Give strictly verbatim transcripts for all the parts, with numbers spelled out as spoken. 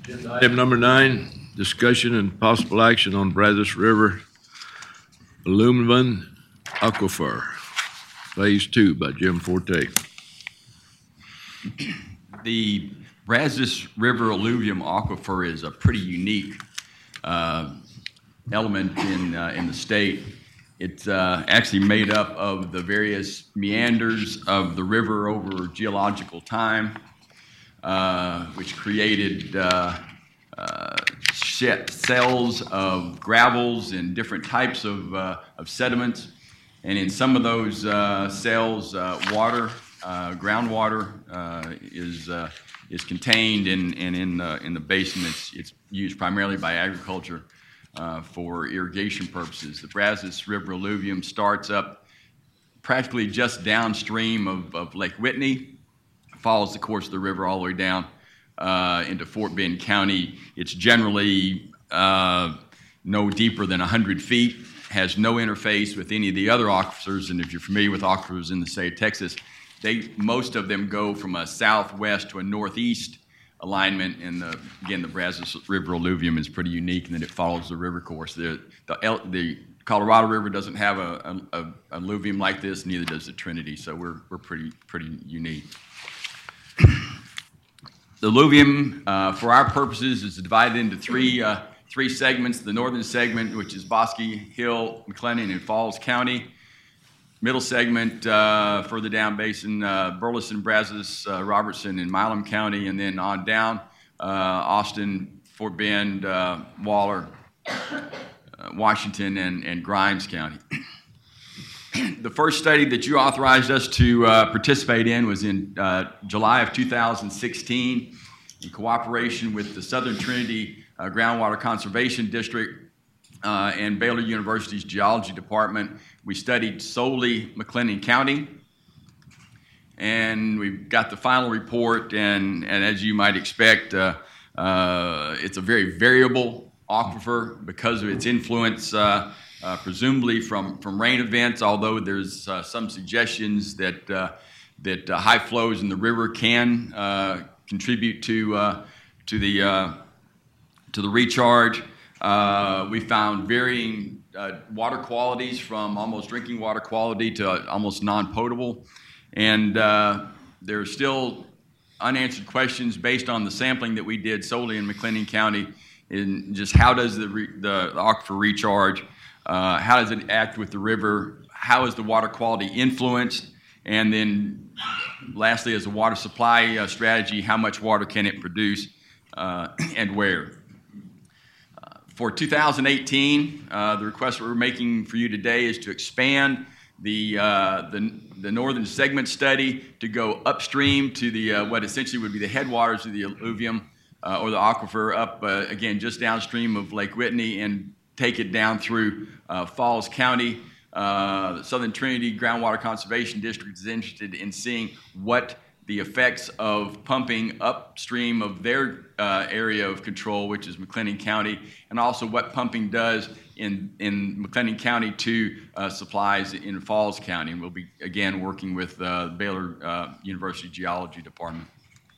Item number nine, discussion and possible action on Brazos River Aluminum Aquifer, Phase Two by Jim Forte. The Brazos River Alluvium Aquifer is a pretty unique uh, element in, uh, in the state. It's uh, actually made up of the various meanders of the river over geological time, uh, which created uh, uh, cells of gravels and different types of, uh, of sediments. And in some of those uh, cells, uh, water, uh, groundwater uh, is, uh, is contained, in, and in, uh, in the basin it's, it's used primarily by agriculture uh, for irrigation purposes. The Brazos River Alluvium starts up practically just downstream of, of Lake Whitney, follows the course of the river all the way down uh, into Fort Bend County. It's generally uh, no deeper than one hundred feet, has no interface with any of the other aquifers, and if you're familiar with aquifers in the state of Texas, they, most of them go from a southwest to a northeast alignment, and the, again, the Brazos River Alluvium is pretty unique in that it follows the river course. The, the, the Colorado River doesn't have a, a, a alluvium like this, neither does the Trinity, so we're, we're pretty, pretty unique. The alluvium, uh, for our purposes, is divided into three, uh, three segments. The northern segment, which is Bosque Hill, McLennan, and Falls County. Middle segment, uh, further down basin, uh, Burleson, Brazos, uh, Robertson, and Milam County, and then on down, uh, Austin, Fort Bend, uh, Waller, uh, Washington, and, and Grimes County. The first study that you authorized us to uh, participate in was in uh, July of two thousand sixteen in cooperation with the Southern Trinity uh, Groundwater Conservation District uh, and Baylor University's Geology Department. We studied solely McLennan County, and we've got the final report, and, and as you might expect, uh, uh, it's a very variable aquifer because of its influence uh, Uh, presumably from, from rain events, although there's uh, some suggestions that, uh, that uh, high flows in the river can uh, contribute to, uh, to, the, uh, to the recharge. Uh, we found varying uh, water qualities from almost drinking water quality to uh, almost non-potable. And uh, there are still unanswered questions based on the sampling that we did solely in McLennan County in just how does the, re the, the aquifer recharge. Uh, how does it act with the river? How is the water quality influenced? And then lastly, as a water supply uh, strategy, how much water can it produce uh, and where? Uh, for two thousand eighteen, uh, the request we're making for you today is to expand the, uh, the, the northern segment study to go upstream to the, uh, what essentially would be the headwaters of the alluvium uh, or the aquifer up, uh, again, just downstream of Lake Whitney, and take it down through uh, Falls County. Uh, the Southern Trinity Groundwater Conservation District is interested in seeing what the effects of pumping upstream of their uh, area of control, which is McLennan County, and also what pumping does in, in McLennan County to uh, supplies in Falls County. And we'll be, again, working with uh, Baylor uh, University Geology Department.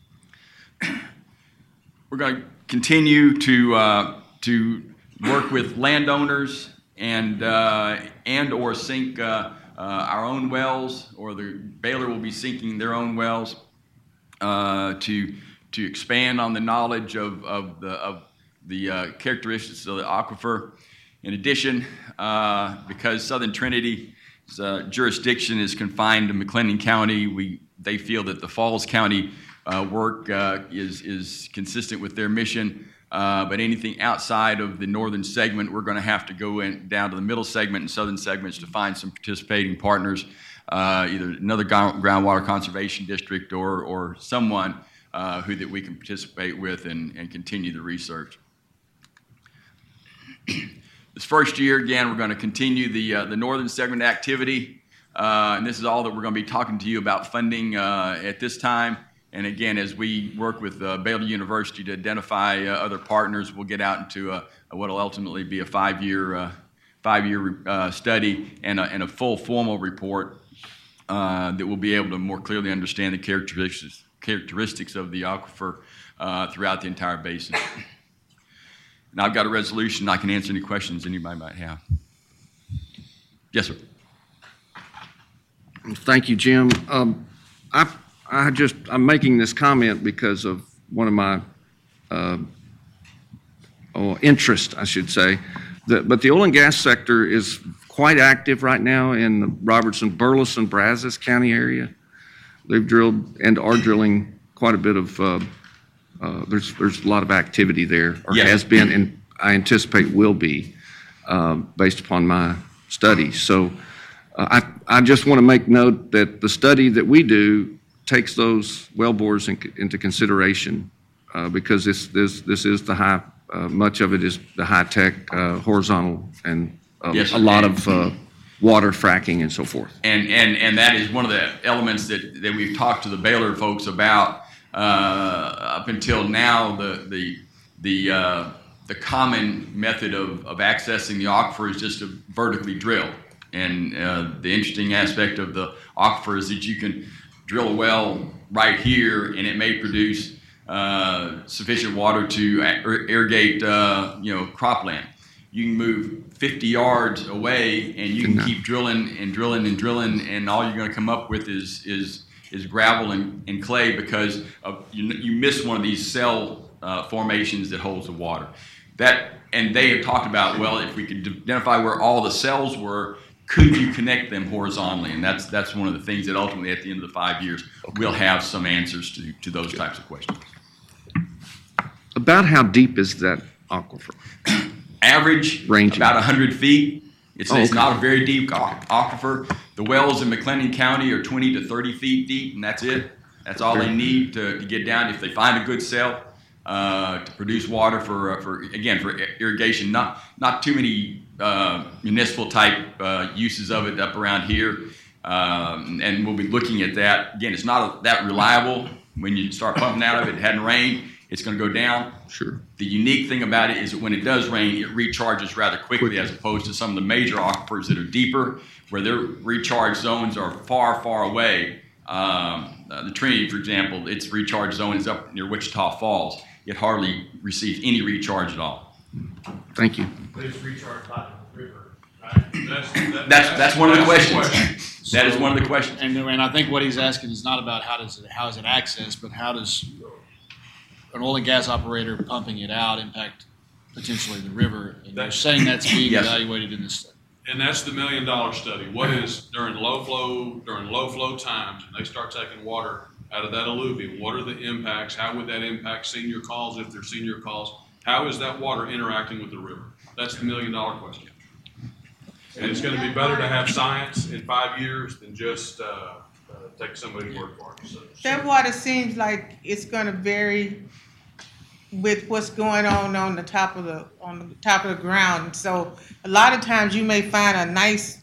We're going to continue to, uh, to work with landowners and uh, and or sink uh, uh, our own wells, or the Baylor will be sinking their own wells uh, to to expand on the knowledge of of the of the uh, characteristics of the aquifer. In addition, uh, because Southern Trinity's uh, jurisdiction is confined to McLennan County, we they feel that the Falls County uh, work uh, is is consistent with their mission. Uh, but anything outside of the northern segment, we're going to have to go in, down to the middle segment and southern segments to find some participating partners, uh, either another groundwater conservation district or, or someone uh, who that we can participate with and, and continue the research. This first year, again, we're going to continue the, uh, the northern segment activity, uh, and this is all that we're going to be talking to you about funding uh, at this time. And again, as we work with uh, Baylor University to identify uh, other partners, we'll get out into a, a what will ultimately be a five-year uh, five-year uh, study and a, and a full formal report uh, that will be able to more clearly understand the characteristics characteristics of the aquifer uh, throughout the entire basin. And I've got a resolution. I can answer any questions anybody might have. Yes, sir. Thank you, Jim. Um, I, I just, I'm making this comment because of one of my uh, oh, interest, I should say. The, but the oil and gas sector is quite active right now in the Robertson, Burleson, Brazos County area. They've drilled and are drilling quite a bit of, uh, uh, there's, there's a lot of activity there, or Yes. has been, and I anticipate will be, um, based upon my studies. So uh, I, I just want to make note that the study that we do takes those wellbores in, into consideration uh, because this, this, this is the high, uh, much of it is the high-tech uh, horizontal and uh, Yes, a lot and- of uh, water fracking and so forth. And, and, and that is one of the elements that, that we've talked to the Baylor folks about uh, up until now. The, the, the, uh, the common method of, of accessing the aquifer is just to vertically drill. And uh, the interesting aspect of the aquifer is that you can drill a well right here and it may produce uh, sufficient water to irrigate uh, you know, cropland. You can move fifty yards away and you can keep drilling and drilling and drilling, and all you're going to come up with is is is gravel and, and clay because of, you, you miss one of these cell uh, formations that holds the water. That, and they have talked about, well, if we could identify where all the cells were, could you connect them horizontally? And that's that's one of the things that ultimately at the end of the five years, we'll have some answers to, to those types of questions. About how deep is that aquifer? Average, Ranging. about one hundred feet. It's, Oh, it's okay. not a very deep aqu- aquifer. The wells in McLennan County are twenty to thirty feet deep, and that's it. That's all they need to, to get down. If they find a good cell uh, to produce water for, uh, for again, for irrigation, not not too many uh, municipal type uh, uses of it up around here. Um, and we'll be looking at that. Again, it's not that reliable. When you start pumping out of it, it hadn't rained, it's going to go down. Sure. The unique thing about it is that when it does rain, it recharges rather quickly as opposed to some of the major aquifers that are deeper, where their recharge zones are far, far away. Um, uh, the Trinity, for example, its recharge zone is up near Wichita Falls. It hardly receives any recharge at all. Thank you. But it's recharged by the river, right? That's, that- That's that's one of the that's questions. That is one of the questions. And, and I think what he's asking is not about how does it, how is it accessed, but how does an oil and gas operator pumping it out impact potentially the river? And they're saying that's being Yes. evaluated in this study. And that's the million dollar study. What is during low flow, during low flow times, and they start taking water out of that alluvium, what are the impacts? How would that impact senior calls if they're senior calls? How is that water interacting with the river? That's the million dollar question. And it's gonna be better to have science in five years than just, uh, uh, take somebody's word for it. So- That water seems like it's gonna vary with what's going on on the top of the, on the top of the ground. So a lot of times you may find a nice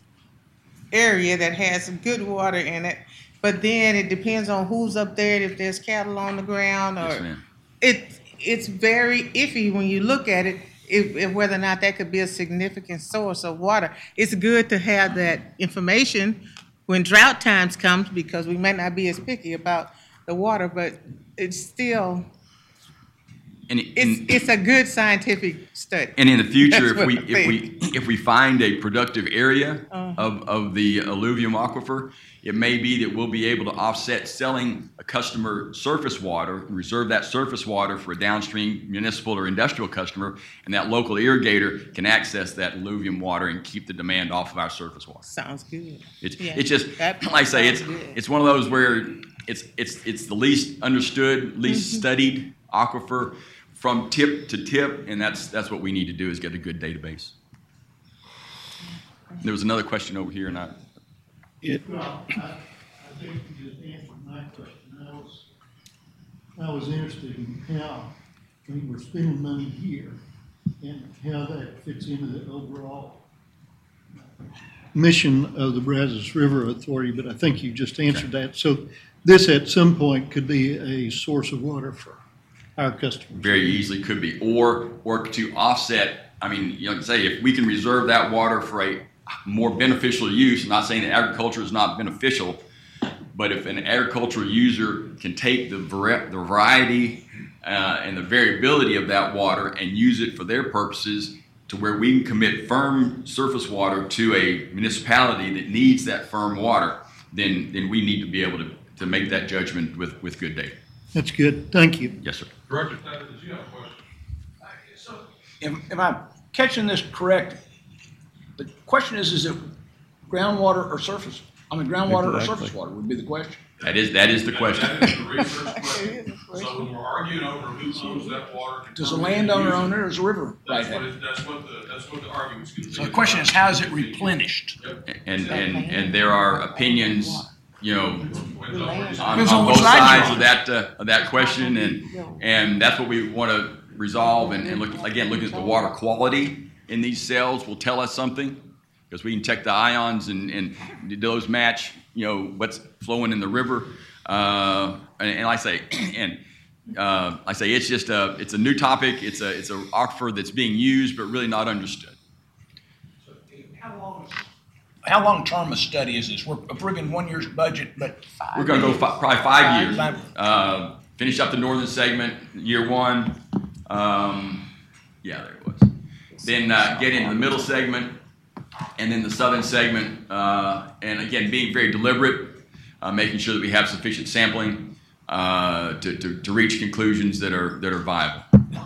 area that has some good water in it, but then it depends on who's up there, if there's cattle on the ground, Yes, or ma'am. it, it's very iffy when you look at it, if, if whether or not that could be a significant source of water. It's good to have that information when drought times comes, because we might not be as picky about the water, but it's still, And, it's, and, it's a good scientific study. and in the future, That's if what we I if we if we find a productive area Uh-huh. of, of the alluvium aquifer, it may be that we'll be able to offset selling a customer surface water and reserve that surface water for a downstream municipal or industrial customer, and that local irrigator can access that alluvium water and keep the demand off of our surface water. Sounds good. It's Yeah. it's just That like I say, it's sounds good. it's one of those where it's it's it's the least understood, least Mm-hmm. studied aquifer from tip to tip, and that's that's what we need to do is get a good database. There was another question over here, and I Well, I, I think you just answered my question. I was, I was interested in how we were spending money here and how that fits into the overall mission of the Brazos River Authority, but I think you just answered that. So this at some point could be a source of water for our customers. very easily could be, or or to offset. I mean, you know, say if we can reserve that water for a more beneficial use. I'm not saying that agriculture is not beneficial, But if an agricultural user can take the, vari- the variety uh, and the variability of that water and use it for their purposes to where we can commit firm surface water to a municipality that needs that firm water, then, then we need to be able to, to make that judgment with, with good data. That's good. Thank you. Yes, sir. Director Taylor, did you have a question? So, if, if I'm catching this correct, the question is, is it groundwater or surface? I mean, groundwater or surface water would be the question. That is, that is the That- question. That is the research question. So when we're arguing over who owns that water. Does the landowner own it or does the river right That's what have it? it, that's what the, that's what the argument's gonna be. So the question is, how is it replenished? And, and, and there are opinions, you know, on, Depends on on which both side you're sides on. of that, uh, of that question, and, and that's what we want to resolve, and, and look, again, looking at the water quality in these cells will tell us something, because we can check the ions and, and do those match, you know, what's flowing in the river, uh, and, and like I say, and, uh, I say it's just a, it's a new topic, it's a, it's a aquifer that's being used, but really not understood. How long, how long-term a study is this? We're approving one year's budget, but We're gonna go fi- probably five years. Five. Uh, finish up the northern segment, year one. Um, yeah, there it was. Then uh, get into the middle segment, and then the southern segment. Uh, and again, being very deliberate, uh, making sure that we have sufficient sampling uh, to, to, to reach conclusions that are that are viable.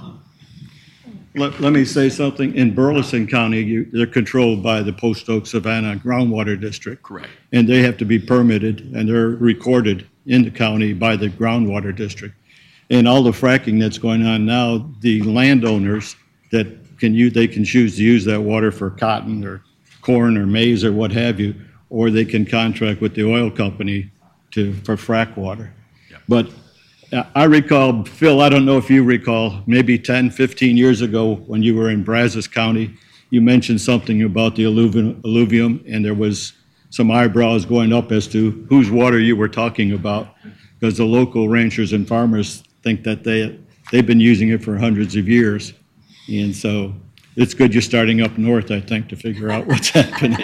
Let, let me say something. In Burleson County, you, they're controlled by the Post Oak Savannah Groundwater District. Correct. And they have to be permitted, and they're recorded in the county by the Groundwater District. And all the fracking that's going on now, the landowners that can use, they can choose to use that water for cotton or corn or maize or what have you, or they can contract with the oil company to, for frack water. Yep. But uh, I recall, Phil, I don't know if you recall, maybe ten, fifteen years ago when you were in Brazos County, you mentioned something about the alluvium, alluvium, and there was some eyebrows going up as to whose water you were talking about, because the local ranchers and farmers think that they, they've been using it for hundreds of years. And so it's good you're starting up north, I think, to figure out what's happening.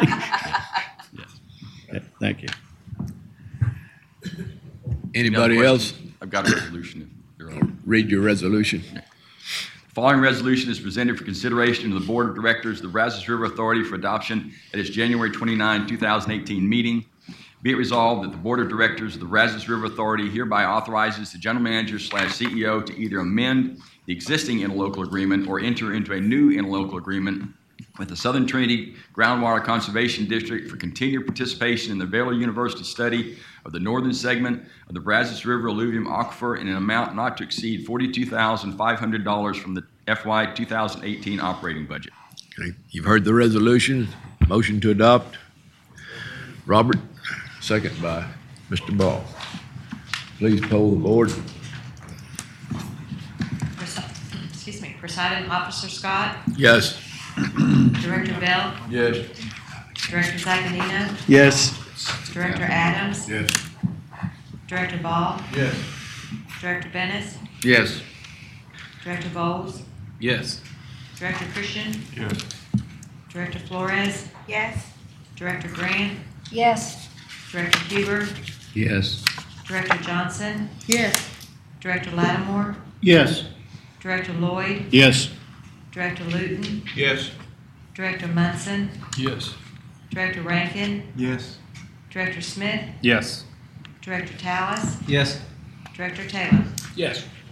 Okay, thank you. Anybody Any other else? questions? I've got a resolution. if you're on. Read your resolution. The following resolution is presented for consideration to the Board of Directors of the Brazos River Authority for adoption at its January twenty-ninth, two thousand eighteen meeting. Be it resolved that the Board of Directors of the Brazos River Authority hereby authorizes the General Manager slash C E O to either amend the existing interlocal agreement or enter into a new interlocal agreement with the Southern Trinity Groundwater Conservation District for continued participation in the Baylor University study of the northern segment of the Brazos River alluvium aquifer in an amount not to exceed forty-two thousand five hundred dollars from the F Y two thousand eighteen operating budget. Okay, you've heard the resolution. Motion to adopt. Robert, second by Mister Ball. Please poll the board. Excuse me, Presiding Officer Scott, Yes. Director Bell, Yes. Director Zaganino, Yes. Director Adams, Yes. Director Ball, Yes. Director Bennett, Yes. Director Bowles, Yes. Director Christian, Yes. Director Flores, Yes. Director Grant, Yes. Director Huber, Yes. Director Johnson, Yes. Director Lattimore, Yes. Director Lloyd, Yes. Director Luton, Yes. Director Munson, Yes. Director Rankin, Yes. Director Smith, Yes. Director Tallis, Yes. Director Taylor. yes.